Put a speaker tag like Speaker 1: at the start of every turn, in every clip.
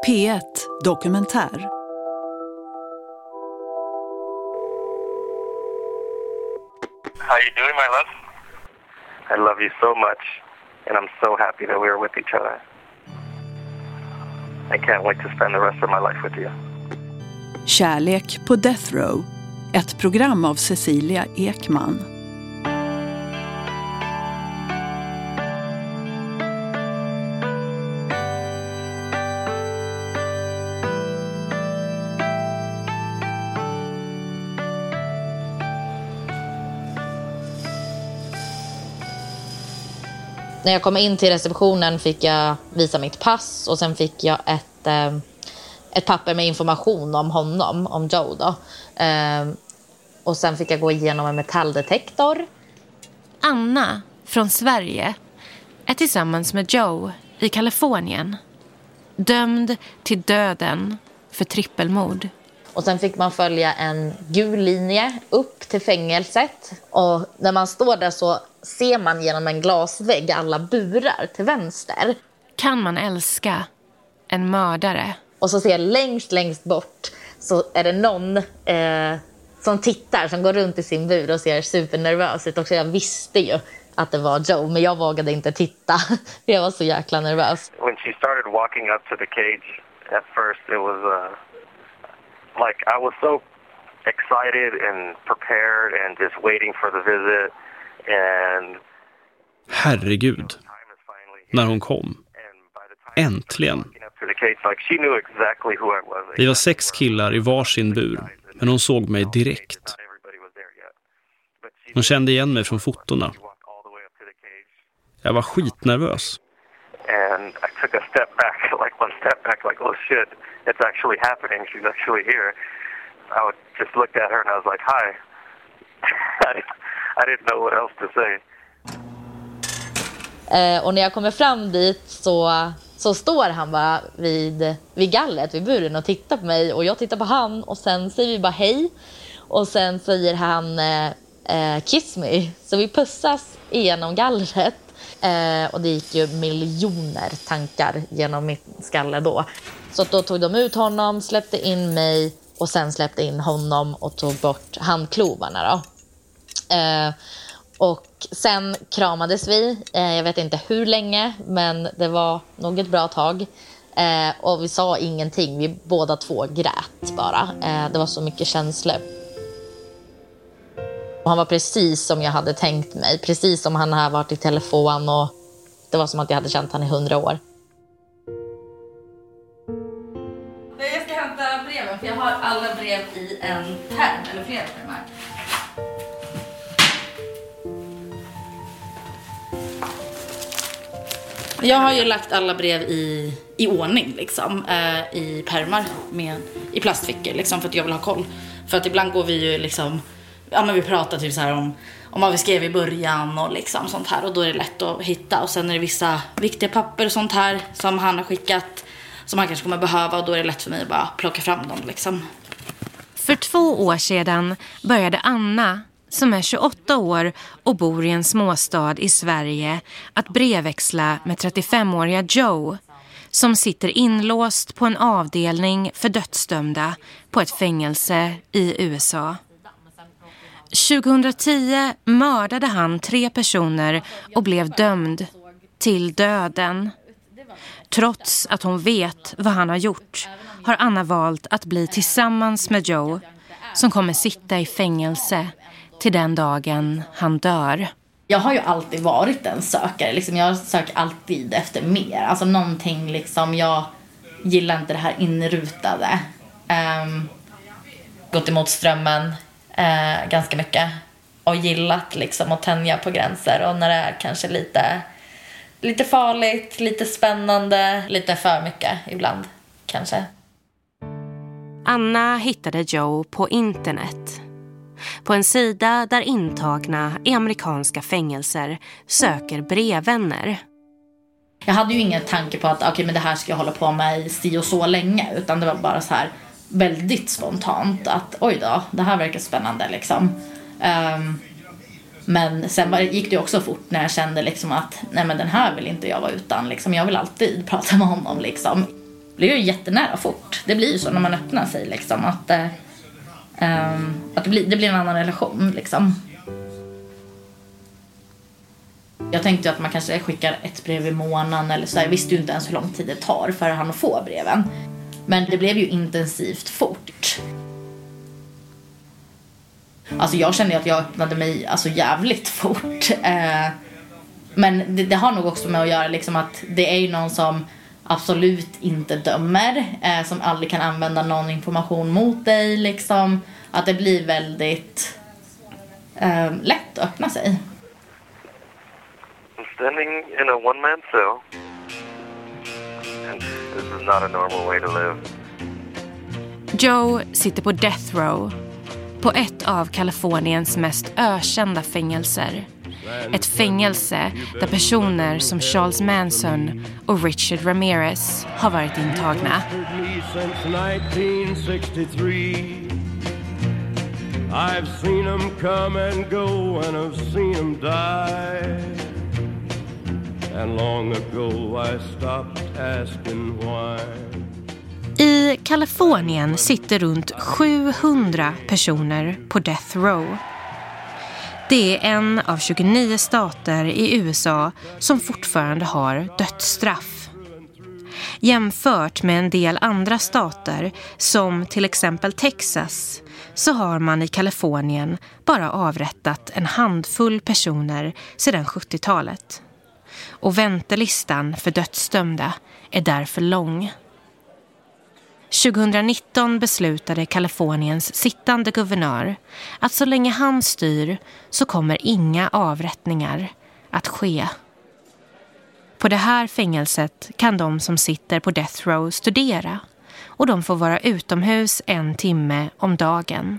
Speaker 1: P1 Dokumentär.
Speaker 2: How you doing, my love? I love you so much, and I'm so happy that we are with each other. I can't wait to spend the rest of my life with you.
Speaker 1: Kärlek på Death Row. Ett program av Cecilia Ekman.
Speaker 3: När jag kom in till receptionen fick jag visa mitt pass och sen fick jag ett papper med information om honom, om Joe då. Och sen fick jag gå igenom en metalldetektor.
Speaker 4: Anna från Sverige är tillsammans med Joe i Kalifornien. Dömd till döden för trippelmord.
Speaker 3: Och sen fick man följa en gul linje upp till fängelset. Och när man står där så ser man genom en glasvägg alla burar till vänster.
Speaker 4: Kan man älska en mördare?
Speaker 3: Och så ser jag längst bort så är det någon som tittar, som går runt i sin bur och ser supernervös ut. Och jag visste ju att det var Joe, men jag vågade inte titta. Jag var så jäkla nervös.
Speaker 2: When she started walking up to the cage, at first it was like I was so excited and prepared and just waiting for the visit. And
Speaker 5: herregud, när hon kom. Äntligen. Vi var 6 killar i varsin bur, men hon såg mig direkt. Hon kände igen mig från fotorna. Jag var skitnervös.
Speaker 2: And I took a step back, like one step back, like, oh shit, it's actually happening. She's actually here. I just looked at her and I was like, hi. I didn't know what else to say.
Speaker 3: Och när jag kommer fram dit så står han bara vid gallret, vid buren och tittar på mig. Och jag tittar på han och sen säger vi bara hej. Och sen säger han kiss me. Så vi pussas igenom gallret. Och det gick ju miljoner tankar genom mitt skalle då. Så då tog de ut honom, släppte in mig och sen släppte in honom och tog bort handklovarna då. Och sen kramades vi, jag vet inte hur länge, men det var nog ett bra tag. Och vi sa ingenting, vi båda två grät bara. Det var så mycket känslor. Och han var precis som jag hade tänkt mig, precis som han hade varit i telefon och det var som att jag hade känt han i 100 år.
Speaker 6: Jag ska hämta breven för jag har alla brev i en pärm, eller flera pärmar. Jag har ju lagt alla brev i ordning liksom, i pärmar i plastfickor liksom, för att jag vill ha koll. För att ibland går vi ju liksom, ja men vi pratar typ så här om vad vi skrev i början och liksom sånt här, och då är det lätt att hitta. Och sen är det vissa viktiga papper och sånt här som han har skickat som han kanske kommer behöva, och då är det lätt för mig att bara plocka fram dem liksom.
Speaker 4: För 2 år sedan började Anna, som är 28 år och bor i en småstad i Sverige, att brevväxla med 35-åriga Joe, som sitter inlåst på en avdelning för dödsdömda på ett fängelse i USA. 2010 mördade han 3 personer och blev dömd till döden. Trots att hon vet vad han har gjort har Anna valt att bli tillsammans med Joe, som kommer sitta i fängelse till den dagen han dör.
Speaker 6: Jag har ju alltid varit en sökare. Liksom, jag söker alltid efter mer. Alltså någonting liksom, jag gillar inte det här inrutade. Gått emot strömmen ganska mycket. Och gillat liksom att tänja på gränser. Och när det är kanske lite farligt, lite spännande, lite för mycket ibland kanske.
Speaker 4: Anna hittade Joe på internet. På en sida där intagna i amerikanska fängelser söker brevvänner.
Speaker 6: Jag hade ju ingen tanke på att men det här ska jag hålla på med i si och så länge. Utan det var bara så här väldigt spontant att oj då, det här verkar spännande liksom. Men sen gick det också fort när jag kände liksom att nej men den här vill inte jag vara utan liksom. Jag vill alltid prata med honom liksom. blir ju jättenära fort. Det blir ju så när man öppnar sig liksom, att det blir en annan relation liksom. Jag tänkte att man kanske skickar ett brev i månaden eller så. Jag visste ju inte ens hur lång tid det tar för han att få breven. Men det blev ju intensivt fort. Alltså jag kände att jag öppnade mig alltså jävligt fort. Men det har nog också med att göra liksom att det är ju någon som absolut inte dömer. Som aldrig kan använda någon information mot dig liksom. Att det blir väldigt lätt att öppna sig.
Speaker 2: I'm standing in a one-man cell. And this is not a normal way to live.
Speaker 4: Joe sitter på Death Row, på ett av Kaliforniens mest ökända fängelser. Ett fängelse där personer som Charles Manson och Richard Ramirez har varit intagna. I've seen them come and go and I've seen them die. And long ago I stopped asking why. I Kalifornien sitter runt 700 personer på Death Row. Det är en av 29 stater i USA som fortfarande har dödsstraff. Jämfört med en del andra stater, som till exempel Texas, så har man i Kalifornien bara avrättat en handfull personer sedan 70-talet. Och väntelistan för dödsdömda är därför lång. 2019 beslutade Kaliforniens sittande guvernör att så länge han styr så kommer inga avrättningar att ske. På det här fängelset kan de som sitter på Death Row studera och de får vara utomhus 1 timme om dagen.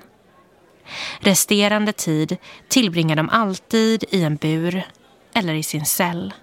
Speaker 4: Resterande tid tillbringar de alltid i en bur eller i sin cell.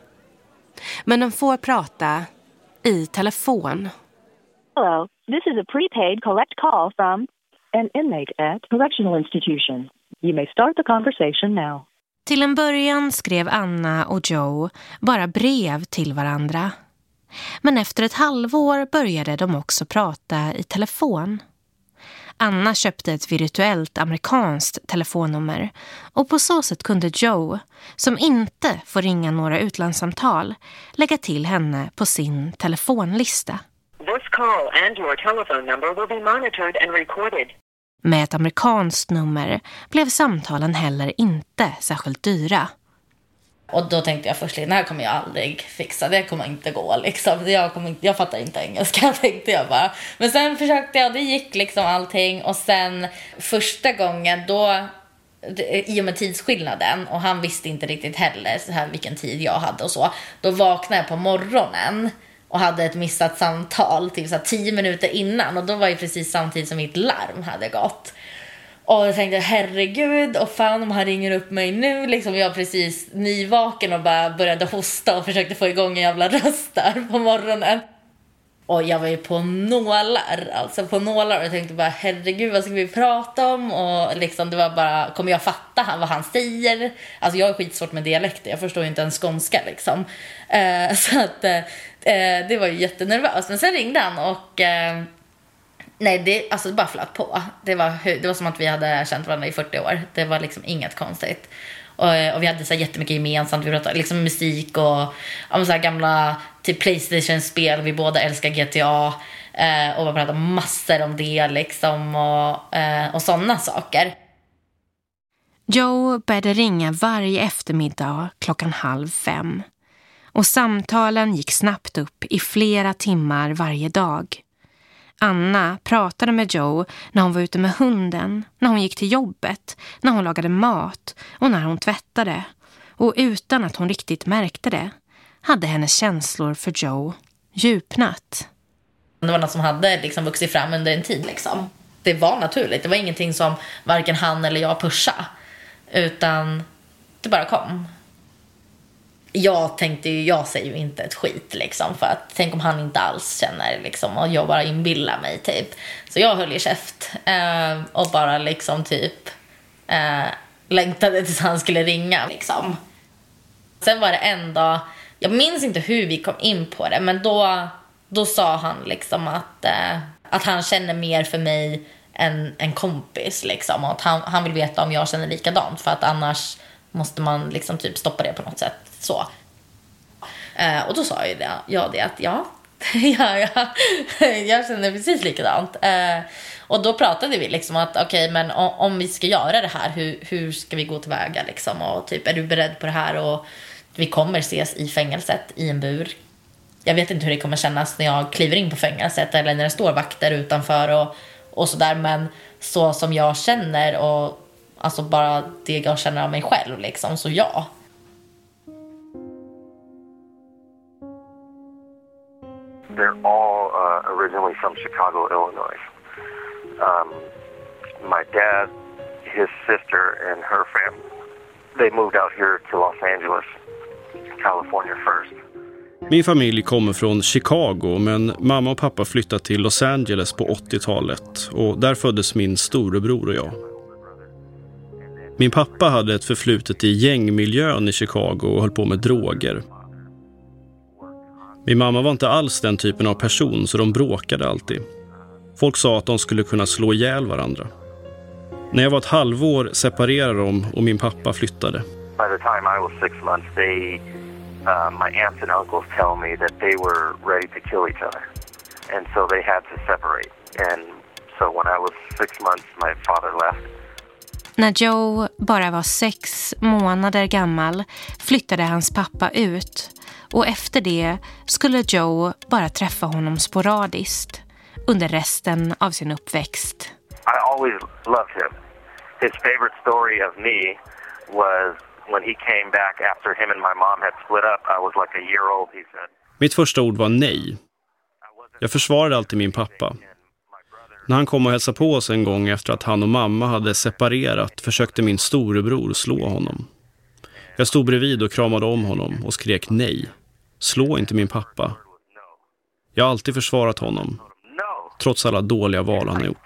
Speaker 4: Men de får prata i telefon.
Speaker 7: Hello, this is a prepaid collect call from an inmate at correctional institution. You may start the conversation now.
Speaker 4: Till en början skrev Anna och Joe bara brev till varandra. Men efter ett halvår började de också prata i telefon. Anna köpte ett virtuellt amerikanskt telefonnummer och på så sätt kunde Joe, som inte får ringa några utlandssamtal, lägga till henne på sin telefonlista.
Speaker 7: This call and your telephone number will be monitored and recorded.
Speaker 4: Med ett amerikanskt nummer blev samtalen heller inte särskilt dyra.
Speaker 6: Och då tänkte jag först, det här kommer jag aldrig fixa, det kommer inte gå liksom. Jag fattar inte engelska, tänkte jag bara. Men sen försökte jag, det gick liksom allting. Och sen första gången då, i och med tidsskillnaden, och han visste inte riktigt heller så här vilken tid jag hade och så. Då vaknade jag på morgonen och hade ett missat samtal typ så 10 minuter innan. Och då var det precis samtidigt som mitt larm hade gått. Och jag tänkte, herregud, och fan om han ringer upp mig nu. Liksom jag precis nyvaken och bara började hosta och försökte få igång en jävla röst där på morgonen. Och jag var ju på nålar, och jag tänkte bara, herregud, vad ska vi prata om? Och liksom det var bara, kommer jag fatta vad han säger? Alltså jag är skitsvårt med dialekter, jag förstår ju inte ens skånska liksom. Så att det var ju jättenervöst. Men sen ringde han och... Nej, det bara flöt på. Det var som att vi hade känt varandra i 40 år. Det var liksom inget konstigt. Och vi hade så här jättemycket gemensamt. Vi pratade liksom musik och så här gamla typ PlayStation-spel. Vi båda älskar GTA. Och vi pratade massor om det liksom. Och sådana saker.
Speaker 4: Joe började ringa varje eftermiddag 4:30. Och samtalen gick snabbt upp i flera timmar varje dag. Anna pratade med Joe när hon var ute med hunden, när hon gick till jobbet, när hon lagade mat och när hon tvättade. Och utan att hon riktigt märkte det hade hennes känslor för Joe djupnat.
Speaker 6: Det var något som hade liksom vuxit fram under en tid. Liksom. Det var naturligt. Det var ingenting som varken han eller jag pushade. Utan det bara kom. Jag säger ju inte ett skit liksom, för att tänk om han inte alls känner liksom, och jag bara inbillar mig typ. Så jag höll i käft och bara liksom typ längtade tills han skulle ringa liksom. Sen var det en dag, jag minns inte hur vi kom in på det, men då
Speaker 3: då sa han liksom att han känner mer för mig än en kompis liksom, och att han vill veta om jag känner likadant, för att annars måste man liksom typ stoppa det på något sätt så. Och då sa jag det att jag känner precis likadant. Och då pratade vi liksom att okej, men om vi ska göra det här, hur ska vi gå tillväga liksom, och typ, är du beredd på det här, och vi kommer ses i fängelset i en bur. Jag vet inte hur det kommer kännas när jag kliver in på fängelset eller när det står vakter utanför och sådär, men så som jag känner, och alltså bara det jag känner av mig själv liksom, så ja.
Speaker 2: They're all originally from Chicago, Illinois. My dad, his sister, and her family, they moved out here to Los Angeles, California first.
Speaker 5: Min familj kommer från Chicago, men mamma och pappa flyttade till Los Angeles på 80-talet, och där föddes min storebror och jag. Min pappa hade ett förflutet i gängmiljön i Chicago och höll på med droger. Min mamma var inte alls den typen av person, så de bråkade alltid. Folk sa att de skulle kunna slå ihjäl varandra. När jag var ett halvår separerade de och min pappa flyttade.
Speaker 2: By the time I was 6 months, my aunts and uncles tell me that they were ready to kill each other. And so they had to separate. And so when I was 6 months, my father left.
Speaker 4: När Joe bara var 6 månader gammal flyttade hans pappa ut, och efter det skulle Joe bara träffa honom sporadiskt under resten av sin uppväxt.
Speaker 2: I always loved him. His favorite story of me was when he came back after him and my mom had split up. I was like a year old, he said.
Speaker 5: Mitt första ord var nej. Jag försvarade alltid min pappa. När han kom och hälsade på oss en gång efter att han och mamma hade separerat försökte min storebror slå honom. Jag stod bredvid och kramade om honom och skrek nej. Slå inte min pappa. Jag har alltid försvarat honom, trots alla dåliga val han har gjort.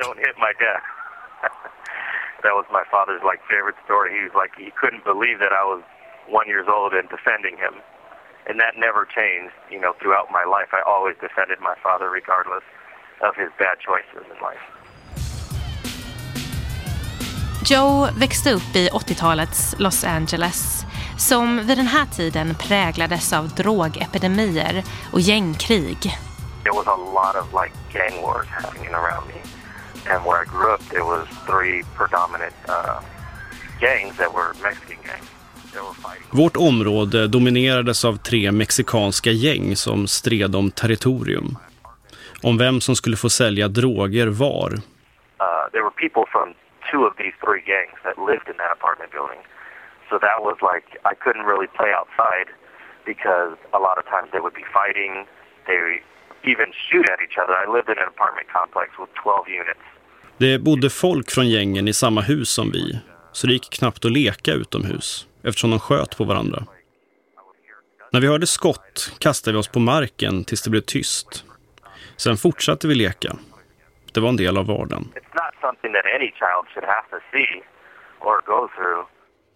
Speaker 2: That was my father's favorite story. He was he couldn't believe that I was 1 year old and defending him. And that never changed, throughout my life. I always defended my father regardless of his bad choices in life.
Speaker 4: Joe växte upp i 80-talets Los Angeles, som vid den här tiden präglades av drogepidemier och gängkrig.
Speaker 2: There was a lot of gang wars happening around me. And where I grew up, there was 3 predominant gangs that were Mexican gangs.
Speaker 5: Vårt område dominerades av 3 mexikanska gäng som stred om territorium. Om vem som skulle få sälja droger var.
Speaker 2: There were people from 2 of these 3 gangs that lived in that apartment building. So that was I couldn't really play outside because a lot of times they would be fighting. They even shoot at each other. I lived in an apartment complex with 12 units.
Speaker 5: Det bodde folk från gängen i samma hus som vi, så det gick knappt att leka utomhus eftersom de sköt på varandra. När vi hörde skott kastade vi oss på marken tills det blev tyst. Sen fortsatte vi leka. Det var en del av vardagen.
Speaker 2: It's not something that any child should have to see or go through.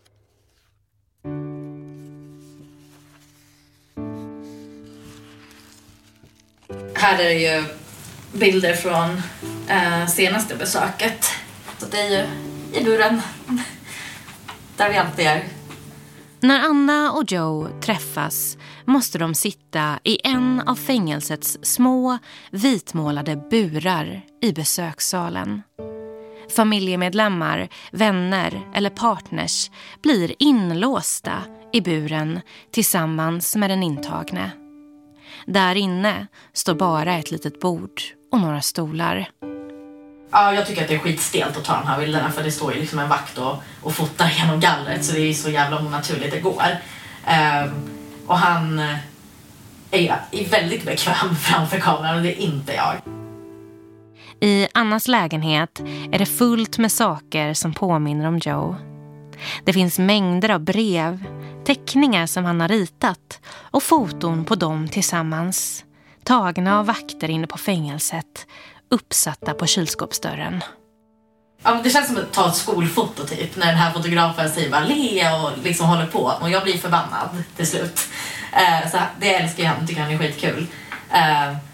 Speaker 6: Här är det ju bilder från senaste besöket. Så det är ju i buren där vi alltid är.
Speaker 4: När Anna och Joe träffas måste de sitta i en av fängelsets små vitmålade burar i besökssalen. Familjemedlemmar, vänner eller partners blir inlåsta i buren tillsammans med den intagne. Där inne står bara ett litet bord och några stolar.
Speaker 6: Ja, jag tycker att det är skitstelt att ta de här bilderna, för det står ju liksom en vakt och fotar genom gallret, så det är så jävla onaturligt det går. Och han är väldigt bekväm framför kameran, och det är inte jag.
Speaker 4: I Annas lägenhet är det fullt med saker som påminner om Joe. Det finns mängder av brev, teckningar som han har ritat och foton på dem tillsammans, tagna av vakter inne på fängelset, uppsatta på kylskåpsdörren.
Speaker 6: Ja, det känns som att ta ett skolfoto typ, när den här fotografen säger bara le och liksom håller på, och jag blir förbannad till slut. Så det älskar jag, tycker han är skitkul.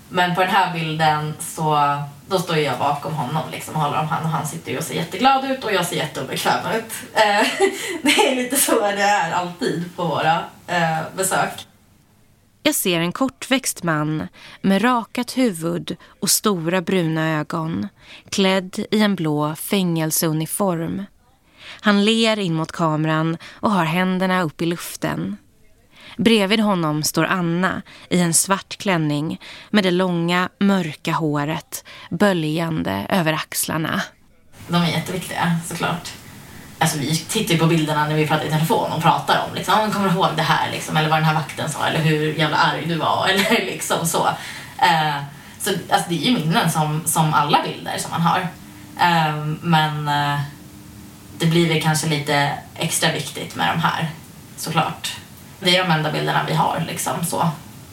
Speaker 6: Men på den här bilden så då står jag bakom honom liksom, och håller om han, och han sitter ju och ser jätteglad ut och jag ser jätteobekväm ut. Det är lite så det är alltid på våra besök.
Speaker 4: Jag ser en kortväxt man med rakat huvud och stora bruna ögon, klädd i en blå fängelseuniform. Han ler in mot kameran och har händerna upp i luften. Bredvid honom står Anna i en svart klänning med det långa, mörka håret böljande över axlarna.
Speaker 6: De är jätteviktiga, såklart. Alltså vi tittar ju på bilderna när vi pratar i telefon och pratar om liksom, kommer du ihåg det här liksom, eller vad den här vakten sa, eller hur jävla arg du var, eller liksom så. Så alltså, det är ju minnen som alla bilder som man har. Men det blir väl kanske lite extra viktigt med de här, såklart. Det är de enda bilderna vi har liksom så.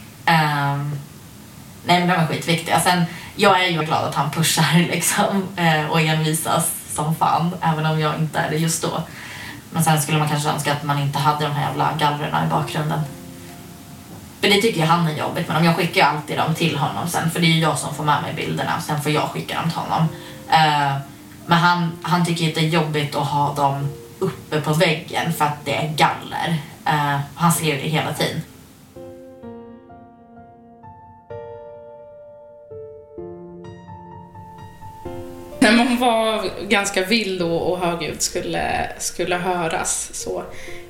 Speaker 6: Nej, men de är skitviktiga. Sen, jag är ju glad att han pushar liksom, och envisas som fan, även om jag inte är det just då. Men sen skulle man kanske önska att man inte hade de här jävla gallrarna i bakgrunden. För det tycker jag han är jobbigt, men jag skickar ju alltid dem till honom sen, för det är ju jag som får med mig bilderna, sen får jag skicka dem till honom. Men han tycker att det är jobbigt att ha dem uppe på väggen för att det är galler. Han ser ju det hela tiden.
Speaker 8: När hon var ganska vild och högljudd skulle höras så.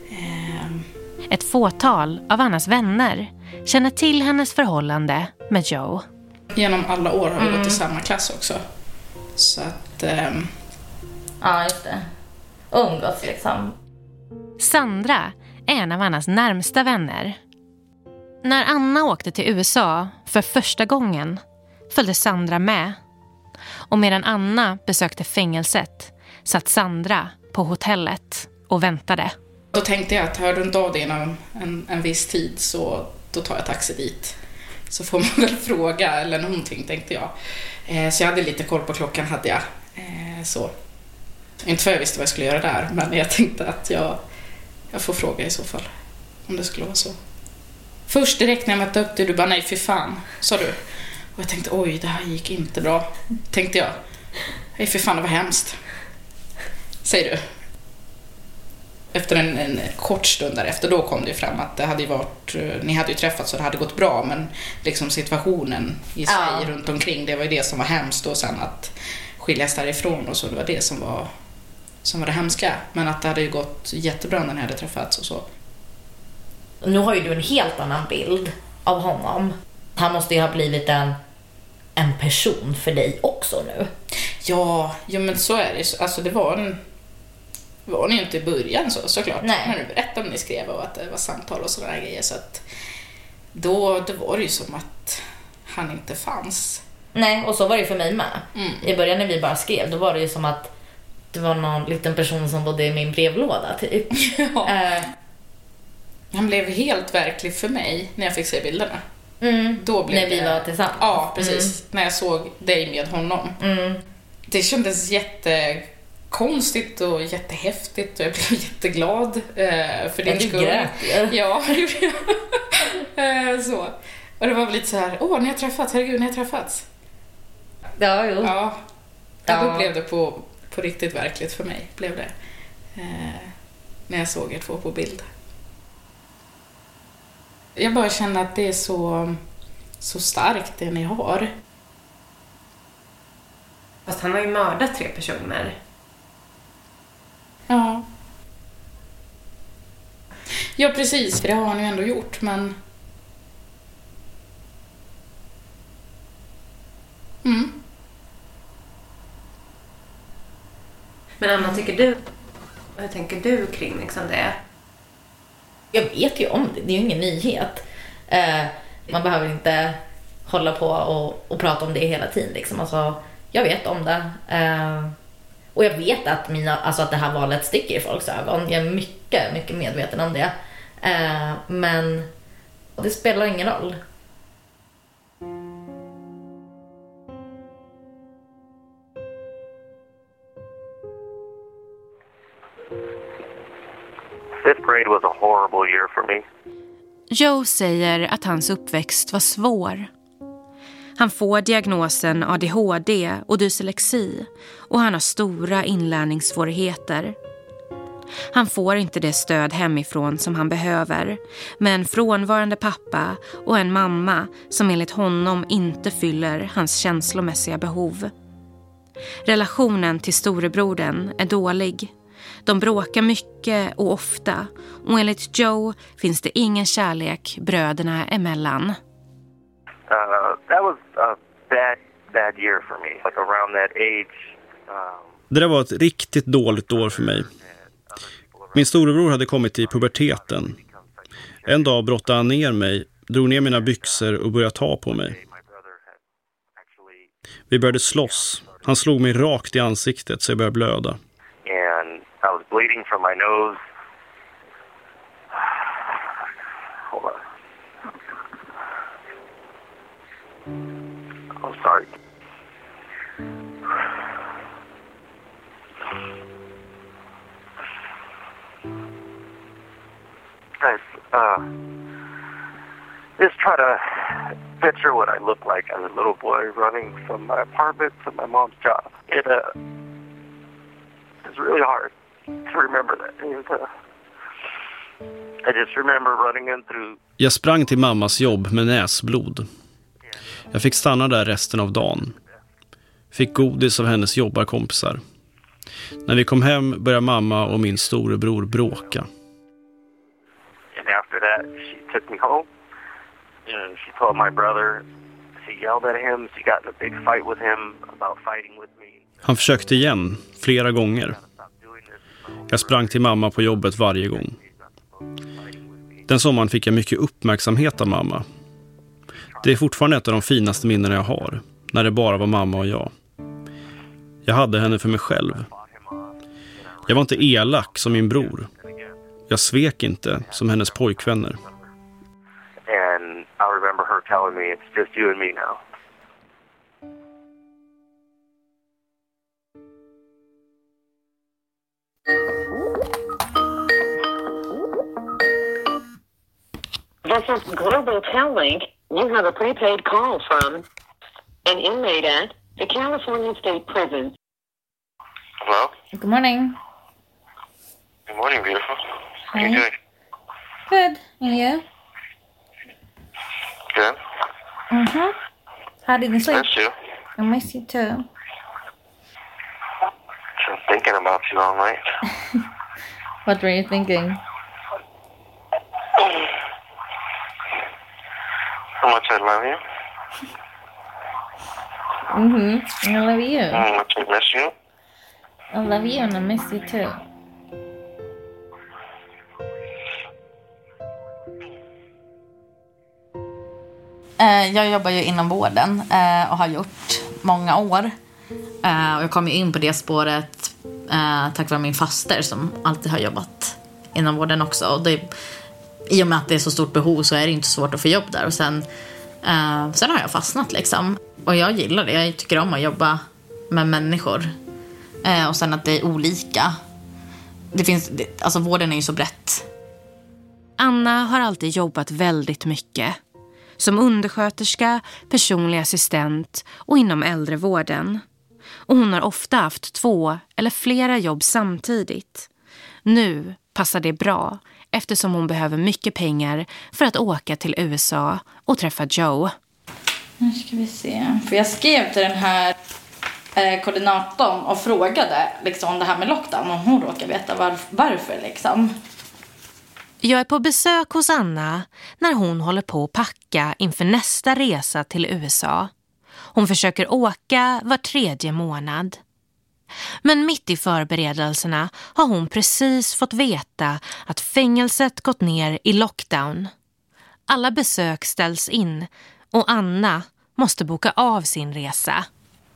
Speaker 4: Ett fåtal av Annas vänner känner till hennes förhållande med Joe.
Speaker 8: Genom alla år har vi gått i samma klass också. Så att...
Speaker 3: Ja, just det. Umgås liksom.
Speaker 4: Sandra är en av Annas närmsta vänner. När Anna åkte till USA för första gången följde Sandra med. Och medan Anna besökte fängelset satt Sandra på hotellet och väntade.
Speaker 8: Då tänkte jag att hör du inte av det inom en viss tid så då tar jag taxi dit. Så får man väl fråga eller någonting, tänkte jag. Så jag hade lite koll på klockan, hade jag. Så. Inte för jag visste vad jag skulle göra där, men jag tänkte att jag får fråga i så fall. Om det skulle vara så. Först direkt när jag mötte upp dig, du bara nej för fan, sa du. Och jag tänkte, oj, det här gick inte bra. Tänkte jag. Nej för fan, det var hemskt. Säger du. Efter en kort stund därefter, då kom det fram att det hade ju varit, ni hade ju träffats så det hade gått bra, men liksom situationen i sig runt omkring, det var ju det som var hemskt, och sen att skiljas därifrån och så, det var det som var det hemska. Men att det hade ju gått jättebra när ni hade träffats och så.
Speaker 3: Nu har ju du en helt annan bild av honom. Han måste ju ha blivit en person för dig också nu.
Speaker 8: Ja, men så är det. Alltså det var ni ju inte i början såklart.
Speaker 3: Nej.
Speaker 8: När du berättade om ni skrev och att det var samtal och sådana grejer. Så att då var det ju som att han inte fanns.
Speaker 3: Nej, och så var det ju för mig med. I början när vi bara skrev, då var det ju som att det var någon liten person som bodde i min brevlåda typ.
Speaker 8: Ja. Han blev helt verklig för mig när jag fick se bilderna. Då blev
Speaker 3: när vi var tillsammans.
Speaker 8: Ja, precis. När jag såg dig med honom. Det kändes jättekonstigt och jättehäftigt och jag blev jätteglad för din skull. Ja, det gjorde jag. Så. Och det var lite så här, ni har träffats, herregud, ni har träffats.
Speaker 3: Ja, jo.
Speaker 8: Ja. Då blev det på riktigt verkligt för mig, blev det. När jag såg er två på bild. Jag bara känner att det är så starkt det ni har.
Speaker 9: Fast han har ju mördat 3 personer.
Speaker 8: Ja. Ja, precis. För det har han ju ändå gjort, men...
Speaker 9: Men Anna, hur tänker du kring liksom det?
Speaker 3: Jag vet ju om det. Det är ju ingen nyhet. Man behöver inte hålla på och prata om det hela tiden. Liksom. Alltså, jag vet om det. Och jag vet att, att det här valet sticker i folks ögon. Jag är mycket, mycket medveten om det. Men det spelar ingen roll.
Speaker 2: Fifth grade was a horrible year for me.
Speaker 4: Joe säger att hans uppväxt var svår. Han får diagnosen ADHD och dyslexi och han har stora inlärningssvårigheter. Han får inte det stöd hemifrån som han behöver, med en frånvarande pappa och en mamma som enligt honom inte fyller hans känslomässiga behov. Relationen till storebrodern är dålig. De bråkar mycket och ofta, och enligt Joe finns det ingen kärlek bröderna emellan.
Speaker 2: That was a bad year for me. Like around that age.
Speaker 5: Det där var ett riktigt dåligt år för mig. Min storebror hade kommit i puberteten. En dag brottade han ner mig, drog ner mina byxor och började ta på mig. Vi började slåss. Han slog mig rakt i ansiktet så jag började blöda.
Speaker 2: And I was bleeding from my nose. Hold on. I'm sorry. Guys, just try to picture what I look like as a little boy running from my apartment to my mom's job. It's really hard to remember that. I just remember running in through.
Speaker 5: Jag sprang till mammas jobb med näsblod. Jag fick stanna där resten av dagen. Fick godis av hennes jobbarkompisar. När vi kom hem började mamma och min storebror bråka.
Speaker 2: And after that, she took me home. And she told my brother, she yelled at him. She got in a big fight with him about fighting with me.
Speaker 5: Han försökte igen, flera gånger. Jag sprang till mamma på jobbet varje gång. Den sommaren fick jag mycket uppmärksamhet av mamma. Det är fortfarande ett av de finaste minnen jag har, när det bara var mamma och jag. Jag hade henne för mig själv. Jag var inte elak som min bror. Jag svek inte som hennes pojkvänner.
Speaker 2: And I remember her telling me, it's just you and me now.
Speaker 7: This is Global Tellink. You have a prepaid call from an inmate at the California State Prison.
Speaker 2: Hello?
Speaker 3: Good morning.
Speaker 2: Good morning, beautiful. How are you
Speaker 3: Hi.
Speaker 2: doing?
Speaker 3: Good. And you?
Speaker 2: Good.
Speaker 3: Mm-hmm. How did you sleep?
Speaker 2: Miss you.
Speaker 3: I miss you too.
Speaker 2: Been thinking about you all night.
Speaker 3: What were you thinking?
Speaker 2: How much I love you.
Speaker 3: Mm-hmm. I love you.
Speaker 2: How much I miss you.
Speaker 3: I love you and I miss you too. Jag jobbar ju inom vården och har gjort många år. Och jag kom ju in på det spåret tack vare min faster som alltid har jobbat inom vården också. Och i och med att det är så stort behov så är det inte svårt att få jobb där. Och sen har jag fastnat liksom. Och jag gillar det. Jag tycker om att jobba med människor. Och sen att det är olika. Alltså vården är ju så brett.
Speaker 4: Anna har alltid jobbat väldigt mycket. Som undersköterska, personlig assistent och inom äldrevården. Och hon har ofta haft 2 eller flera jobb samtidigt. Nu passar det bra eftersom hon behöver mycket pengar för att åka till USA och träffa Joe.
Speaker 3: Nu ska vi se. För jag skrev till den här koordinatorn och frågade liksom om det här med lockdown. Om hon råkar veta varför liksom.
Speaker 4: Jag är på besök hos Anna när hon håller på att packa inför nästa resa till USA. Hon försöker åka var 3:e månad. Men mitt i förberedelserna har hon precis fått veta att fängelset gått ner i lockdown. Alla besök ställs in och Anna måste boka av sin resa.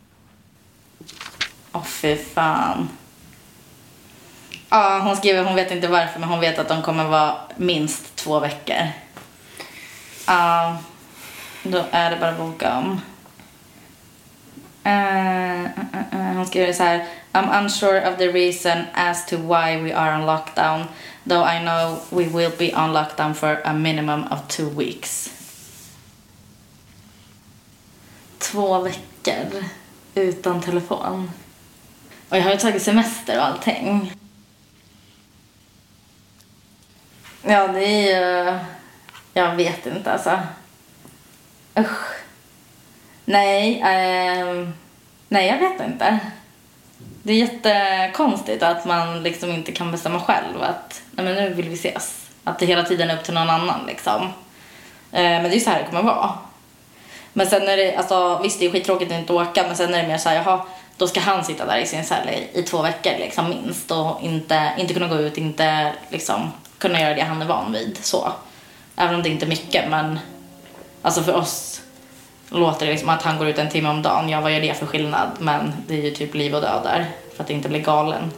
Speaker 3: Fy fan. Ja, hon skriver, hon vet inte varför, men hon vet att de kommer vara minst 2 veckor. Då är det bara att boka om. Hon skriver så här: I'm unsure of the reason as to why we are on lockdown, though I know we will be on lockdown for a minimum of 2 weeks. 2 veckor utan telefon. Och jag har ju tagit semester och allting. Ja, det är ju... Jag vet inte alltså. Usch. Nej, jag vet inte. Det är jättekonstigt att man liksom inte kan bestämma själv att nej, men nu vill vi ses. Att det hela tiden är upp till någon annan liksom. Men det är ju så här det kommer vara. Men sen är det, alltså visst det är skittråkigt att inte åka, men sen är det mer så här, jaha, då ska han sitta där i sin cell i 2 veckor liksom minst och inte kunna gå ut, inte liksom kunna göra det han är van vid så. Även om det inte är mycket, men alltså för oss låter det liksom att han går ut 1 timme om dagen. Ja, vad gör det för skillnad? Men det är ju typ liv och död där för att inte bli galen.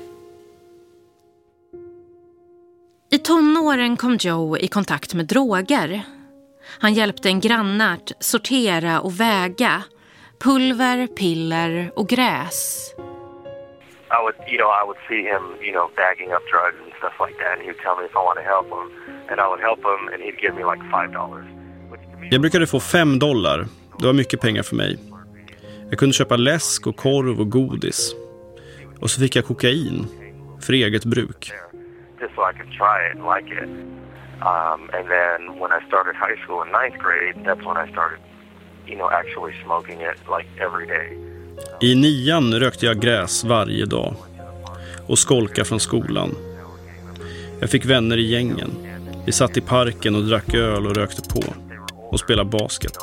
Speaker 4: I tonåren kom Joe i kontakt med droger. Han hjälpte en granne att sortera och väga pulver, piller och gräs.
Speaker 2: I would see him, bagging up drugs and stuff like that, and he would tell me if I want to help him, and I would help him, and he'd give me like $5.
Speaker 5: Jag brukade få $5. Det var mycket pengar för mig. Jag kunde köpa läsk och korv och godis. Och så fick jag kokain för eget bruk.
Speaker 2: Just so I could try it and like it. And then when I started high school in 9th grade, that's when I started, actually smoking it like every day.
Speaker 5: I 9:an rökte jag gräs varje dag och skolkade från skolan. Jag fick vänner i gängen. Vi satt i parken och drack öl och rökte på och spelade basket.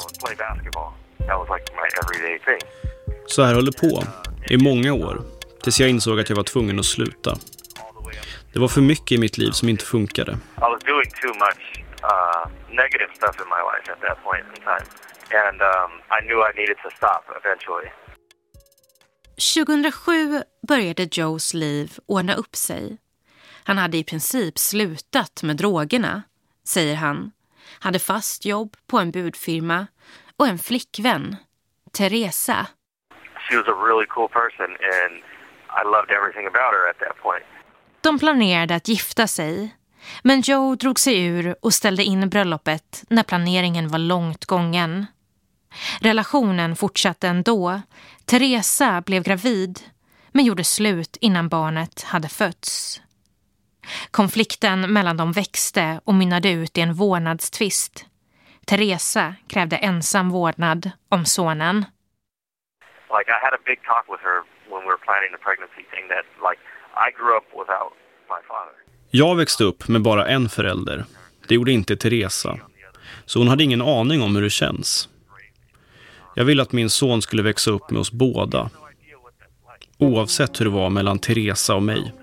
Speaker 5: Så här höll det på i många år tills jag insåg att jag var tvungen att sluta. Det var för mycket i mitt liv som inte funkade.
Speaker 2: I was doing too much negative stuff in my life at that point in time. And I knew I needed to stop eventually.
Speaker 4: 2007 började Joes liv ordna upp sig. Han hade i princip slutat med drogerna, säger han. Hade fast jobb på en budfirma och en flickvän, Teresa.
Speaker 2: She was a really cool person and I loved everything about her at that point.
Speaker 4: De planerade att gifta sig, men Joe drog sig ur och ställde in bröllopet när planeringen var långt gången. Relationen fortsatte ändå. Teresa blev gravid, men gjorde slut innan barnet hade fötts. Konflikten mellan dem växte och mynnade ut i en vårdnadstvist. Teresa krävde ensam vårdnad om sonen.
Speaker 2: Like I had a big talk with her when we were planning the pregnancy thing that like I grew up without my father.
Speaker 5: Jag växte upp med bara en förälder. Det gjorde inte Teresa. Så hon hade ingen aning om hur det känns. Jag ville att min son skulle växa upp med oss båda. Oavsett hur det var mellan Teresa och mig.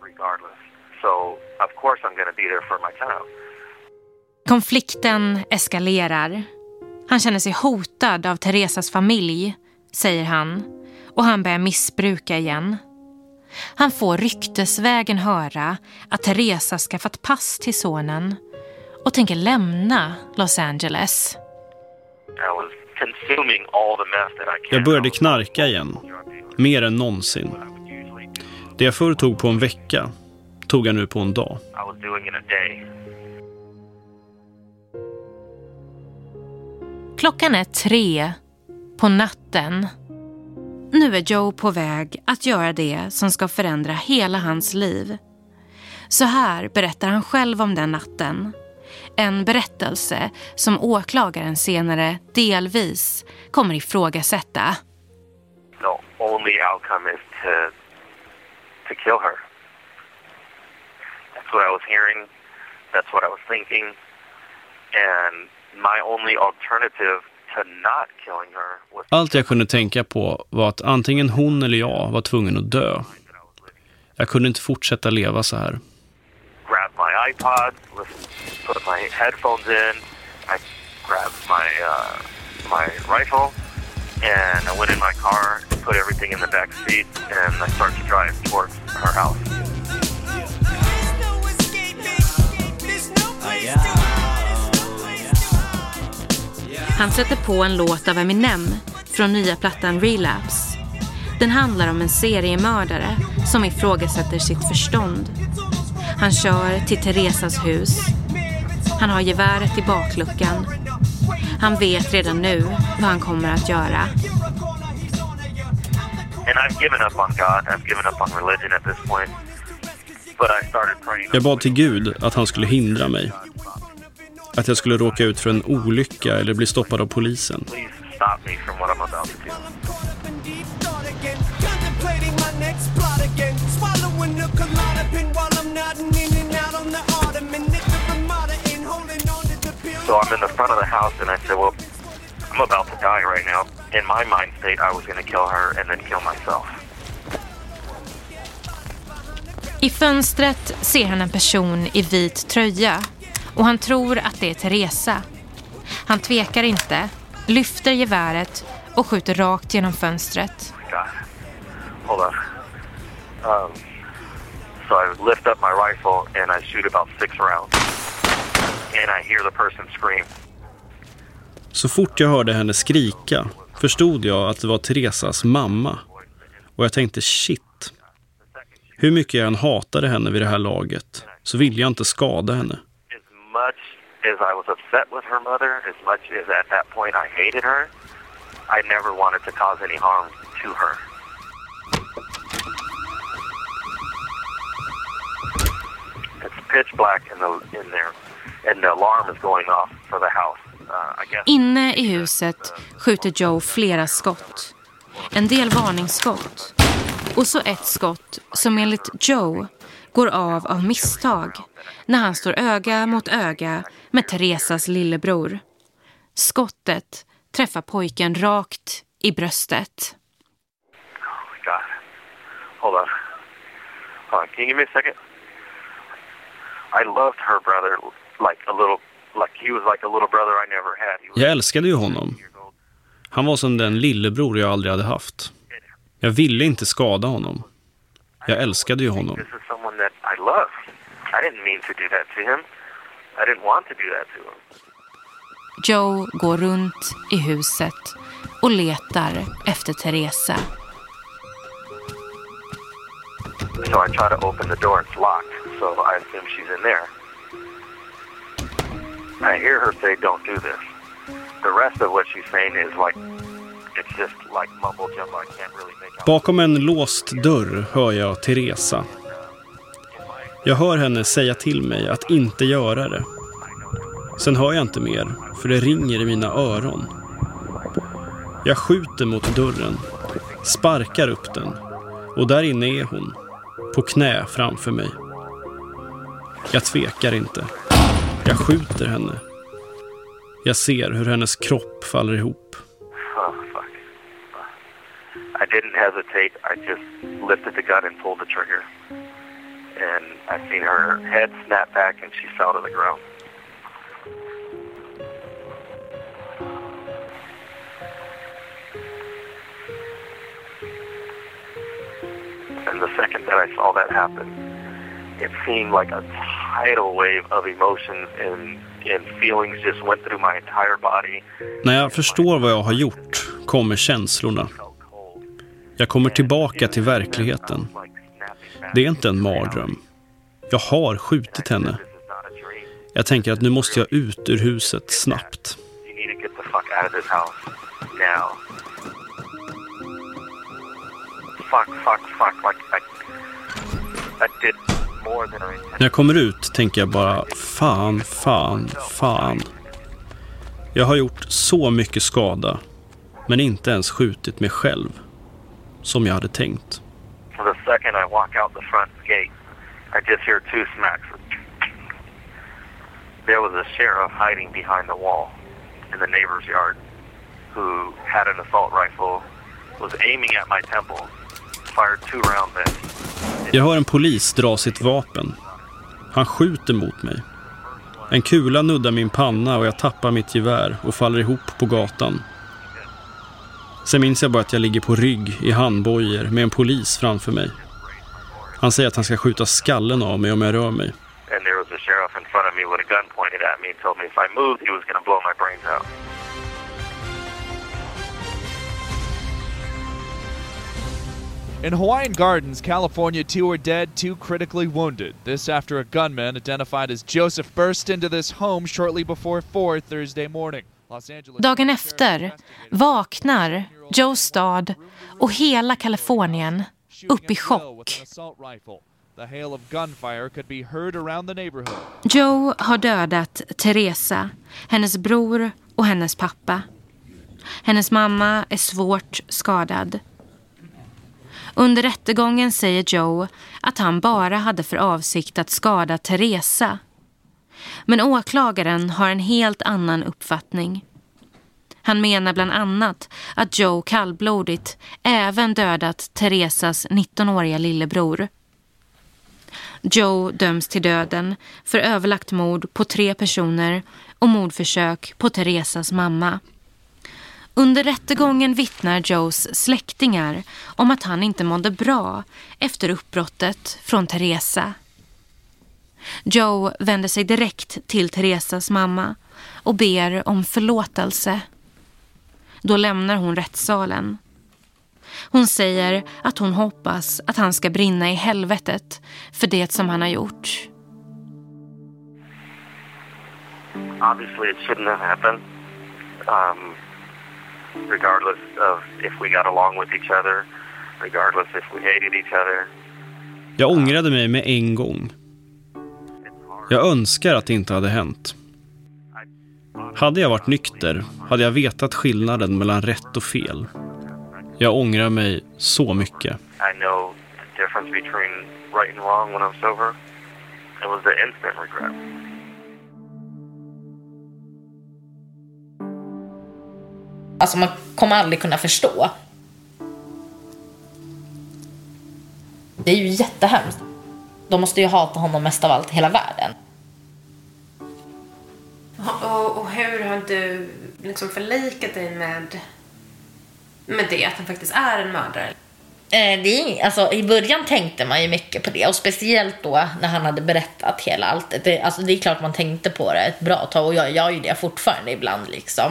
Speaker 4: Konflikten eskalerar. Han känner sig hotad av Teresas familj, säger han. Och han börjar missbruka igen. Han får ryktesvägen höra att Teresa skaffat pass till sonen och tänker lämna Los Angeles.
Speaker 5: Jag började knarka igen. Mer än någonsin. Det jag förr tog på en vecka tog jag nu på en dag.
Speaker 4: Klockan är 3 på natten. Nu är Joe på väg att göra det som ska förändra hela hans liv. Så här berättar han själv om den natten. En berättelse som åklagaren senare delvis kommer ifrågasätta.
Speaker 2: The only outcome is to kill her. That's what I was hearing. That's what I was thinking. And my only alternative to not killing her was...
Speaker 5: Allt jag kunde tänka på var att antingen hon eller jag var tvungen att dö. Jag kunde inte fortsätta leva så här.
Speaker 2: Grab my iPod, put my headphones in. I grabbed my rifle and I went in my car, put everything in the back seat and I started to drive towards her house.
Speaker 4: Han sätter på en låt av Eminem från nya plattan Relapse. Den handlar om en seriemördare som ifrågasätter sitt förstånd. Han kör till Teresas hus. Han har geväret i bakluckan Han vet redan nu vad han kommer att göra.
Speaker 2: And I've given up on God. I've given up on religion at this point. But I started praying.
Speaker 5: Jag bad till Gud att han skulle hindra mig. Att jag skulle råka ut för en olycka eller bli stoppad av polisen.
Speaker 2: Please stop me from what I'm about to do. So I'm in the front of the house and I said, well, I'm about to die right now. In my mind state, I was going to kill her and then kill myself.
Speaker 4: I fönstret ser han en person i vit tröja och han tror att det är Teresa. Han tvekar inte, lyfter geväret och skjuter rakt genom fönstret.
Speaker 2: God. Hold on. So I lift up my rifle and I shoot about 6 rounds. And I hear the person scream.
Speaker 5: Så fort jag hörde henne skrika förstod jag att det var Teresas mamma. Och jag tänkte shit. Hur mycket jag än hatade henne vid det här laget så ville jag inte skada henne.
Speaker 2: As much as I was upset with her mother, as much as at that point I hated her, I never wanted to cause any harm to her. It's pitch black in there, and the alarm is going off for the house.
Speaker 4: Inne i huset skjuter Joe flera skott. En del varningsskott. Och så ett skott som enligt Joe går av misstag när han står öga mot öga med Teresas lillebror. Skottet träffar pojken rakt i bröstet.
Speaker 2: Oh my God. Hold on. Can you give me a second? I loved her brother like he was like a little brother I never had.
Speaker 5: Jag älskade ju honom. Han var som den lillebror jag aldrig hade haft. Jag ville inte skada honom. Jag älskade ju honom.
Speaker 2: This is someone that I love. I didn't mean to do that to him. I didn't want to do that to him.
Speaker 4: Joe går runt i huset och letar efter Teresa.
Speaker 2: So I try to open the door, it's locked, so I assume she's in there. I hear her say, don't do this. The rest of what she's saying is like, it's just like mumble jumble. I can't really make out.
Speaker 5: Bakom en låst dörr hör jag Teresa. Jag hör henne säga till mig att inte göra det. Sen hör jag inte mer, för det ringer i mina öron. Jag skjuter mot dörren, sparkar upp den, och där inne är hon, på knä framför mig. Jag tvekar inte. Jag skjuter henne. Jag ser hur hennes kropp faller ihop.
Speaker 2: Oh, fuck. I didn't hesitate. I just lifted the gun and pulled the trigger. And I seen her head snap back and she fell to the ground. And the second that I saw that happen, it seemed like a tidal wave of emotions and feelings just went through my entire body.
Speaker 5: När jag förstår vad jag har gjort kommer känslorna. Jag kommer tillbaka till verkligheten. Det är inte en mardröm. Jag har skjutit henne. Jag tänker att nu måste jag ut ur huset snabbt.
Speaker 2: You need to get the fuck out of this house now. Fuck. Like I did more than I intended.
Speaker 5: När jag kommer ut tänker jag bara fan. Jag har gjort så mycket skada, men inte ens skjutit mig själv som jag hade tänkt.
Speaker 2: For the second I walk out the front gate, I just hear 2 smacks. There was a sheriff hiding behind the wall in the neighbor's yard who had an assault rifle, was aiming at my temple, fired 2 rounds at me.
Speaker 5: Jag hör en polis dra sitt vapen. Han skjuter mot mig. En kula nuddar min panna och jag tappar mitt gevär och faller ihop på gatan. Sen minns jag bara att jag ligger på rygg i handbojor med en polis framför mig. Han säger att han ska skjuta skallen av mig om jag rör mig.
Speaker 2: And there was a sheriff in front of me with a gun pointed at me and told me if I moved he was going to blow my brains out.
Speaker 10: In Hawaiian Gardens, California, 2 are dead, 2 critically wounded. This after a gunman identified as Joseph burst into this home shortly before 4 Thursday morning.
Speaker 4: Dagen efter vaknar Joes stad och hela Kalifornien upp i chock. Joe har dödat Teresa, hennes bror och hennes pappa. Hennes mamma är svårt skadad. Under rättegången säger Joe att han bara hade för avsikt att skada Teresa. Men åklagaren har en helt annan uppfattning. Han menar bland annat att Joe kallblodigt även dödat Teresas 19-åriga lillebror. Joe döms till döden för överlagt mord på 3 personer och mordförsök på Teresas mamma. Under rättegången vittnar Joes släktingar om att han inte mådde bra efter uppbrottet från Teresa. Joe vänder sig direkt till Teresas mamma och ber om förlåtelse. Då lämnar hon rättssalen. Hon säger att hon hoppas att han ska brinna i helvetet för det som han har gjort.
Speaker 2: Obviously it shouldn't have happened. Regardless of if we got along with each other, regardless if we hated each other.
Speaker 5: Jag ångrade mig med en gång. Jag önskar att det inte hade hänt. Hade jag varit nykter hade jag vetat skillnaden mellan rätt och fel. Jag ångrar mig så mycket.
Speaker 2: I know the difference between right and wrong when I'm sober. It was the instant regret.
Speaker 6: Alltså man kommer aldrig kunna förstå. Det är ju jättehemskt. De måste ju hata honom mest av allt i hela världen.
Speaker 9: Och hur har du liksom förlikat dig med det, att han faktiskt är en mördare?
Speaker 6: Alltså, i början tänkte man ju mycket på det. Och speciellt då när han hade berättat hela allt. Det är klart man tänkte på det ett bra tag. Och jag gör ju det fortfarande ibland liksom.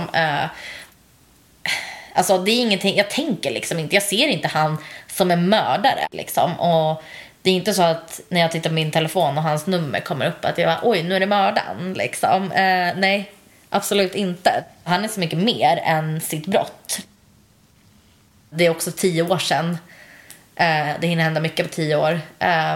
Speaker 6: Alltså det är ingenting, jag tänker liksom inte, jag ser inte han som en mördare liksom. Och det är inte så att när jag tittar på min telefon och hans nummer kommer upp att jag bara, oj, nu är det mördaren liksom. Nej, absolut inte. Han är så mycket mer än sitt brott. Det är också 10 år sedan. Det hinner hända mycket på 10 år.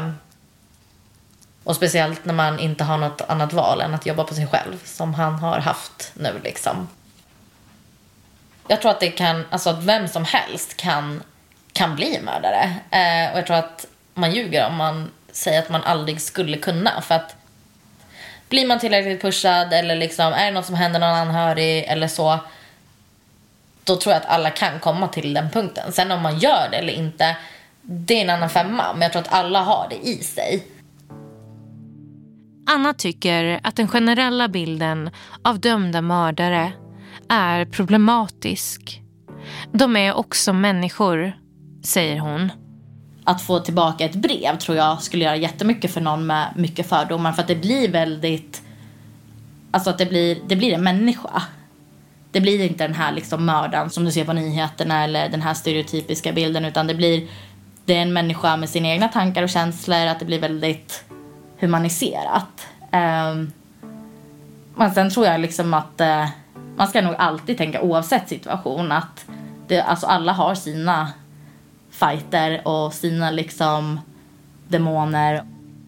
Speaker 6: Och speciellt när man inte har något annat val än att jobba på sig själv, som han har haft nu liksom. Jag tror att det kan, alltså att vem som helst kan bli mördare. Och jag tror att man ljuger om man säger att man aldrig skulle kunna. För att blir man tillräckligt pushad eller liksom, är det något som händer någon anhörig eller så, då tror jag att alla kan komma till den punkten. Sen om man gör det eller inte, det är en annan femma. Men jag tror att alla har det i sig.
Speaker 4: Anna tycker att den generella bilden av dömda mördare är problematisk. De är också människor, säger hon.
Speaker 6: Att få tillbaka ett brev tror jag skulle göra jättemycket för någon med mycket fördomar. För att det blir väldigt, alltså att det blir en människa. Det blir inte den här liksom mördaren som du ser på nyheterna eller den här stereotypiska bilden, utan det är en människa med sina egna tankar och känslor, att det blir väldigt humaniserat. Men sen tror jag liksom att man ska nog alltid tänka, oavsett situation, att alltså alla har sina fighter och sina liksom demoner.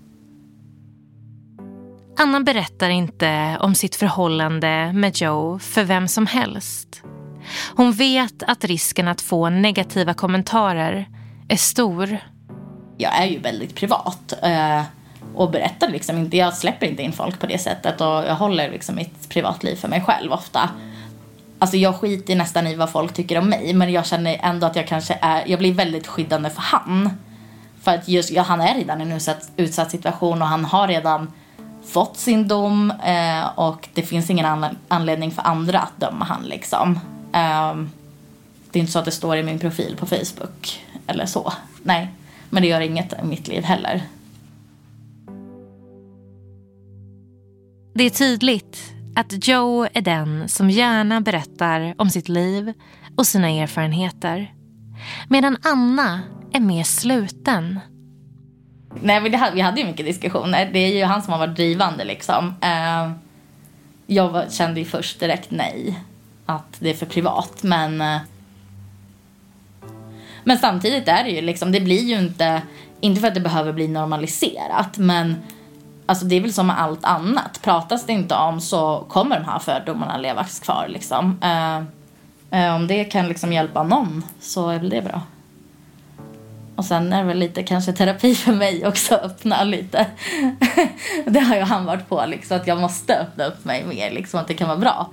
Speaker 4: Anna berättar inte om sitt förhållande med Joe för vem som helst. Hon vet att risken att få negativa kommentarer är stor.
Speaker 6: Jag är ju väldigt privat och berättar liksom inte, jag släpper inte in folk på det sättet, och jag håller liksom mitt privatliv för mig själv ofta. Alltså jag skiter nästan i vad folk tycker om mig, men jag känner ändå att jag blir väldigt skyddande för han. För att just han är redan i en utsatt situation och han har redan fått sin dom, och det finns ingen anledning för andra att döma han liksom. Det är inte så att det står i min profil på Facebook eller så. Nej, men det gör inget i mitt liv heller.
Speaker 4: Det är tydligt att Joe är den som gärna berättar om sitt liv och sina erfarenheter. Medan Anna är mer sluten.
Speaker 6: Nej, vi hade ju mycket diskussioner. Det är ju han som har varit drivande liksom. Jag kände ju först direkt nej. att det är för privat. Men samtidigt är det ju liksom, det blir ju inte för att det behöver bli normaliserat, men alltså det är väl som med allt annat. Pratas det inte om så kommer de här fördomarna leva kvar liksom. Om det kan liksom hjälpa någon så är väl det bra. Och sen är det väl lite kanske terapi för mig också, öppna lite. Det har ju han varit på liksom, att jag måste öppna upp mig mer liksom, att det kan vara bra.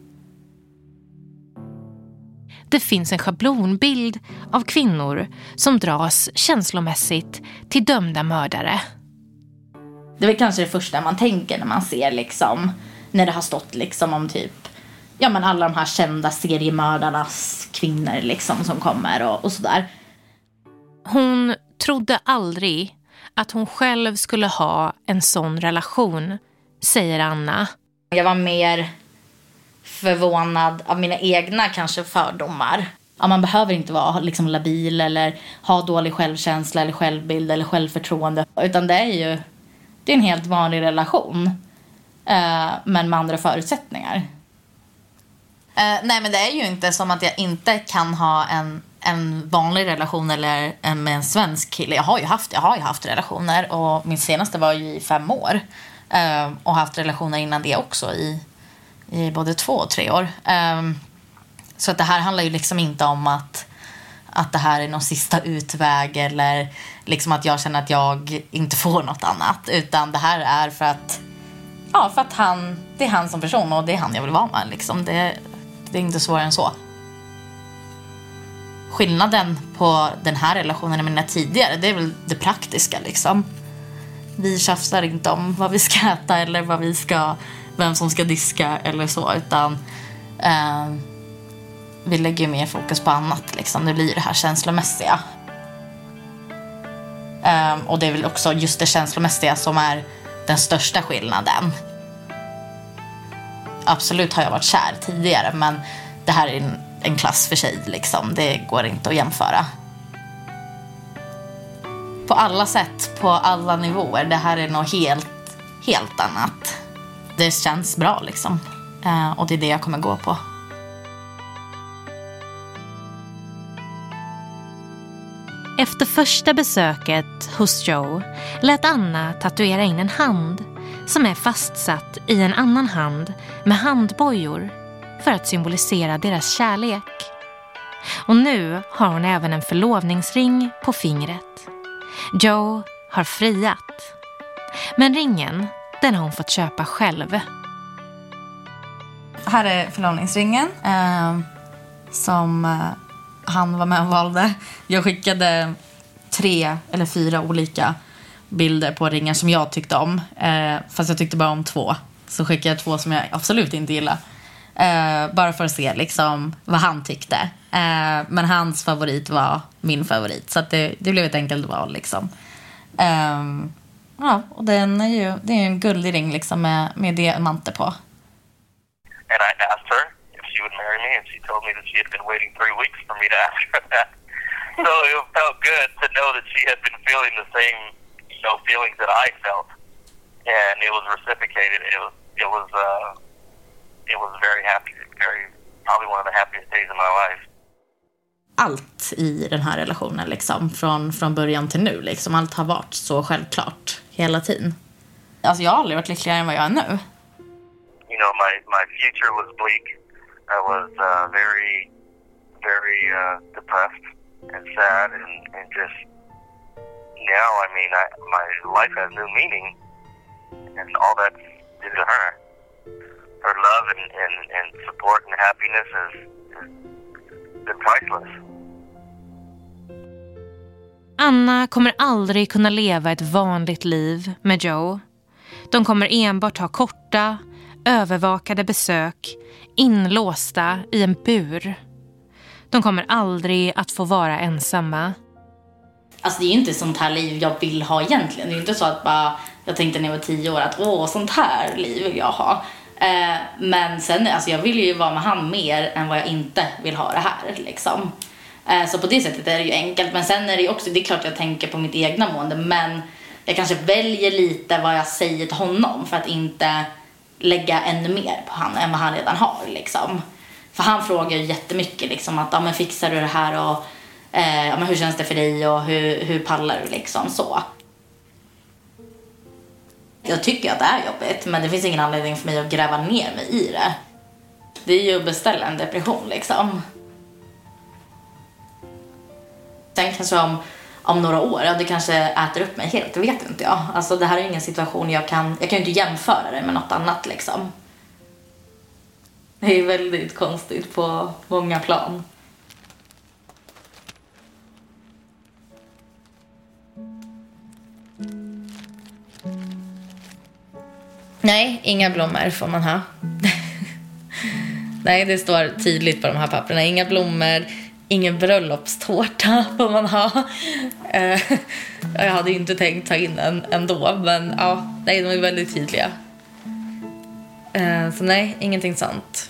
Speaker 4: Det finns en schablonbild av kvinnor som dras känslomässigt till dömda mördare.
Speaker 6: Det är väl kanske det första man tänker när man ser liksom, när det har stått liksom om typ, ja men alla de här kända seriemördarnas kvinnor liksom som kommer och sådär.
Speaker 4: Hon trodde aldrig att hon själv skulle ha en sån relation, säger Anna.
Speaker 6: Jag var mer förvånad av mina egna kanske fördomar. Ja, man behöver inte vara liksom labil eller ha dålig självkänsla eller självbild eller självförtroende. Utan det är en helt vanlig relation. Men med andra förutsättningar. Nej, men det är ju inte som att jag inte kan ha en vanlig relation eller med en svensk kille. Jag har ju haft relationer, och min senaste var ju i 5 år. Och haft relationer innan det också i både 2 och 3 år. Så att det här handlar ju liksom inte om att det här är någon sista utväg eller liksom att jag känner att jag inte får något annat, utan det här är för att det är han som person och det är han jag vill vara med liksom. Det är inte svårare än så. Skillnaden på den här relationen med mina tidigare, det är väl det praktiska liksom. Vi tjafsar inte om vad vi ska äta eller vem som ska diska eller så, utan vi lägger mer fokus på annat liksom. Det blir det här känslomässiga. Och det är väl också just det känslomässiga som är den största skillnaden. Absolut har jag varit kär tidigare, men det här är en klass för sig liksom. Det går inte att jämföra. På alla sätt, på alla nivåer. Det här är något helt annat. Det känns bra liksom. Och det är det jag kommer gå på.
Speaker 4: Efter första besöket hos Joe lät Anna tatuera in en hand som är fastsatt i en annan hand med handbojor för att symbolisera deras kärlek. Och nu har hon även en förlovningsring på fingret. Joe har friat. Men ringen, den har hon fått köpa själv.
Speaker 6: Här är förlovningsringen som han var med och valde. Jag skickade 3 eller 4 olika bilder på ringar som jag tyckte om. Fast jag tyckte bara om 2. Så skickade jag 2 som jag absolut inte gillade. Bara för att se liksom vad han tyckte. Men hans favorit var min favorit. Så att det blev ett enkelt val liksom. Ja, och det är en guldig ring liksom med diamanter på.
Speaker 2: And I asked her if she would marry me, and she told me that she had been waiting 3 weeks for me to ask her that. So it felt good to know that she had been feeling the same, feelings that I felt, and it was reciprocated. It was very happy, probably one of the happiest days of my life.
Speaker 6: Allt i den här relationen liksom, från början till nu liksom, allt har varit så självklart hela tiden. Alltså jag har aldrig varit lyckligare än vad jag är nu.
Speaker 2: My future was bleak. I was very, very depressed and sad, and just now, I mean, my life has new meaning, and all that's due to her. Her love and support and happiness has been priceless.
Speaker 4: Anna kommer aldrig kunna leva ett vanligt liv med Joe. De kommer enbart ha korta, övervakade besök, inlåsta i en bur. De kommer aldrig att få vara ensamma.
Speaker 6: Alltså det är ju inte sånt här liv jag vill ha egentligen. Det är ju inte så att bara, jag tänkte när jag var 10 år att sånt här liv vill jag ha. Men sen, alltså jag vill ju vara med han mer än vad jag inte vill ha det här liksom. Så på det sättet är det ju enkelt. Men sen är det ju också, det är klart jag tänker på mitt egna mående, men jag kanske väljer lite vad jag säger till honom för att inte lägga ännu mer på han än vad han redan har liksom. För han frågar ju jättemycket liksom att men fixar du det här och men hur känns det för dig och hur pallar du liksom så. Jag tycker att det är jobbigt, men det finns ingen anledning för mig att gräva ner mig i det. Det är ju att beställa en depression liksom. Sen kanske om några år, det kanske äter upp mig helt, det vet inte jag. Alltså det här är ingen situation jag kan ju inte jämföra det med något annat liksom. Det är väldigt konstigt på många plan. Nej, inga blommor får man ha. Nej, det står tydligt på de här papperna. Inga blommor, ingen bröllopstårta får man ha. Jag hade inte tänkt ta in en ändå, men ja, nej, de är väldigt tydliga. Så nej, ingenting sånt.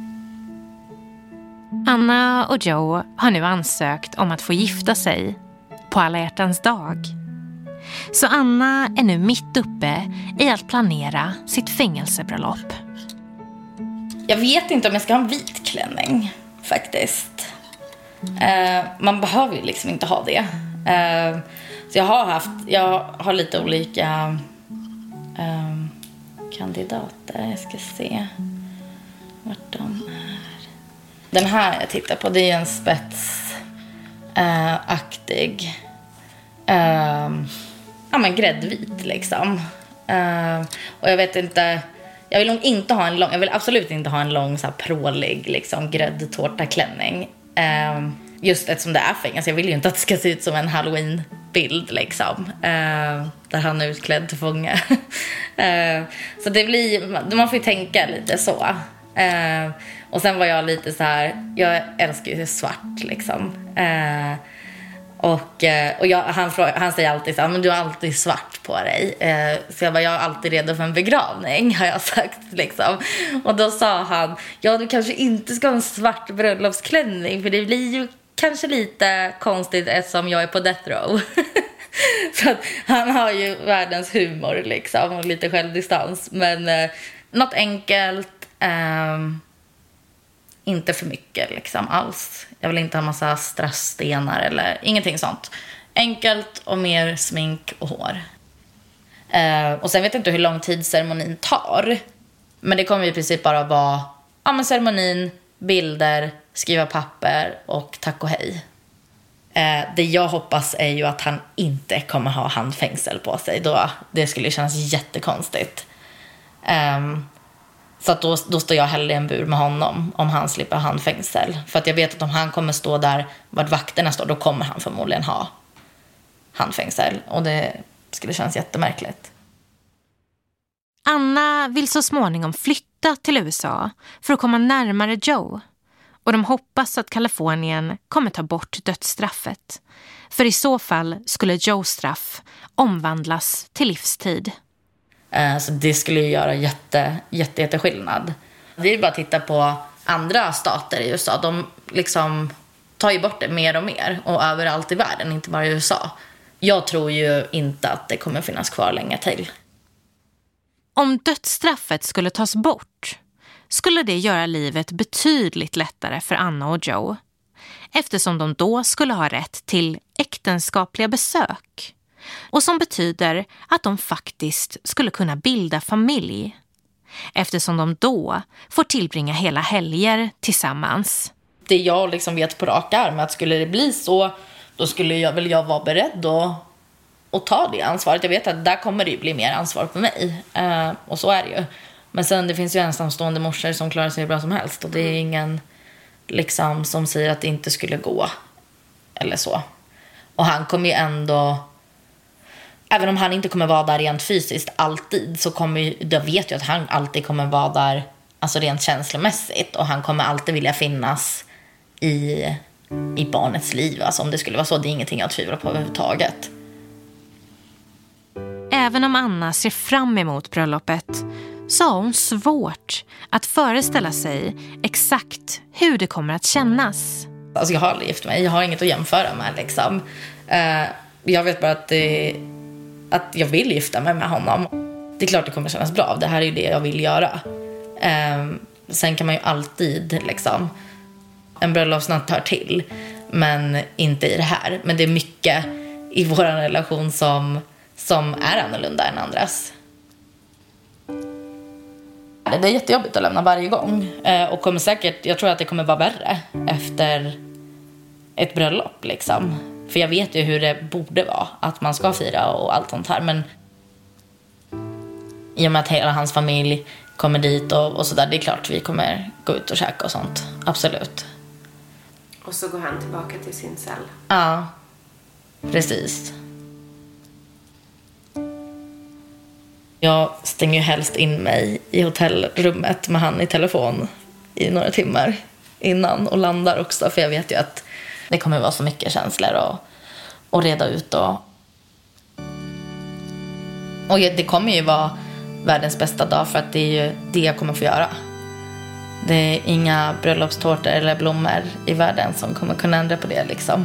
Speaker 4: Anna och Joe har nu ansökt om att få gifta sig på alla hjärtans dag. Så Anna är nu mitt uppe i att planera sitt fängelsebröllop.
Speaker 6: Jag vet inte om jag ska ha en vit klänning, faktiskt. Man behöver ju liksom inte ha det. Så jag har lite olika kandidater. Jag ska se vart de är. Den här jag tittar på, det är en spetsaktig men gräddvit liksom. Och jag vet inte, jag vill absolut inte ha en lång så här prålig liksom gräddtårtaklänning. Just eftersom det är fängelse. Jag vill ju inte att det ska se ut som en Halloween-bild liksom. Där han är utklädd till fånge. Så det blir, man får ju tänka lite så. Och sen var jag lite så här, jag älskar ju svart liksom. Och han säger alltid så här, men du har alltid svart på dig. Så jag är alltid redo för en begravning, har jag sagt liksom. Och då sa han, ja, du kanske inte ska ha en svart bröllopsklänning, för det blir ju kanske lite konstigt eftersom jag är på death row. Så att han har ju världens humor liksom, och lite självdistans. Men något enkelt, inte för mycket liksom alls. Jag vill inte ha massa strassstenar eller ingenting sånt. Enkelt och mer smink och hår. Och sen vet jag inte hur lång tid ceremonin tar. Men det kommer i princip bara vara ceremonin, bilder, skriva papper och tack och hej. Det jag hoppas är ju att han inte kommer ha handfängsel på sig. Det skulle kännas jättekonstigt. Så att då står jag hellre i en bur med honom om han slipper handfängsel. För att jag vet att om han kommer stå där vart vakterna står, då kommer han förmodligen ha handfängsel. Och det skulle kännas jättemärkligt.
Speaker 4: Anna vill så småningom flytta till USA för att komma närmare Joe. Och de hoppas att Kalifornien kommer ta bort dödsstraffet. För i så fall skulle Joes straff omvandlas till livstid.
Speaker 6: Så det skulle ju göra jätte skillnad. Det är ju bara att titta på andra stater i USA. De liksom tar ju bort det mer och mer. Och överallt i världen, inte bara i USA. Jag tror ju inte att det kommer finnas kvar länge till.
Speaker 4: Om dödsstraffet skulle tas bort skulle det göra livet betydligt lättare för Anna och Joe. Eftersom de då skulle ha rätt till äktenskapliga besök. Och som betyder att de faktiskt skulle kunna bilda familj. Eftersom de då får tillbringa hela helger tillsammans.
Speaker 6: Det jag liksom vet på rak arm, att skulle det bli så, då skulle jag vara beredd att ta det ansvaret. Jag vet att där kommer det ju bli mer ansvar på mig. Och så är det ju. Men sen det finns ju ensamstående morsor som klarar sig bra som helst. Och det är ingen liksom som säger att det inte skulle gå. Eller så. Och han kommer ju ändå... Även om han inte kommer vara där rent fysiskt alltid, så jag vet ju att han alltid kommer vara där, alltså rent känslomässigt. Och han kommer alltid vilja finnas i barnets liv. Alltså om det skulle vara så, det är ingenting jag tvivlar på överhuvudtaget.
Speaker 4: Även om Anna ser fram emot bröllopet så har hon svårt att föreställa sig exakt hur det kommer att kännas.
Speaker 6: Alltså jag har aldrig gift mig, jag har inget att jämföra med liksom. Jag vet bara att jag vill gifta mig med honom. Det är klart det kommer kännas bra, det här är ju det jag vill göra. Sen kan man ju alltid liksom, en bröllopsnatt hör till, men inte i det här. Men det är mycket i vår relation som är annorlunda än andras. Det är jättejobbigt att lämna varje gång. Och kommer säkert, jag tror att det kommer vara värre efter ett bröllop liksom. För jag vet ju hur det borde vara, att man ska fira och allt sånt här. Men i och med att hela hans familj kommer dit och sådär, det är klart vi kommer gå ut och käka och sånt. Absolut.
Speaker 9: Och så går han tillbaka till sin cell.
Speaker 6: Ja, precis. Jag stänger ju helst in mig i hotellrummet med han i telefon i några timmar innan och landar också. För jag vet ju att det kommer vara så mycket känslor och reda ut. Och det kommer ju vara världens bästa dag, för att det är ju det jag kommer få göra. Det är inga bröllopstårtor eller blommor i världen som kommer kunna ändra på det liksom.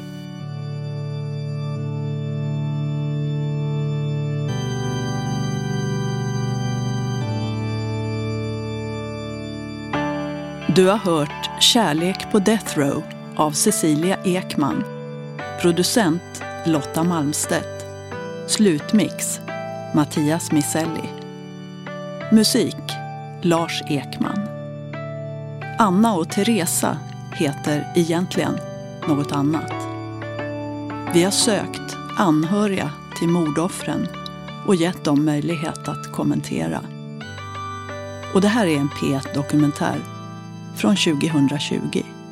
Speaker 1: Du har hört Kärlek på Death Row av Cecilia Ekman. Producent Lotta Malmstedt. Slutmix Mattias Miselli. Musik Lars Ekman. Anna och Teresa heter egentligen något annat. Vi har sökt anhöriga till mordoffren och gett dem möjlighet att kommentera. Och det här är en P1-dokumentär från 2020.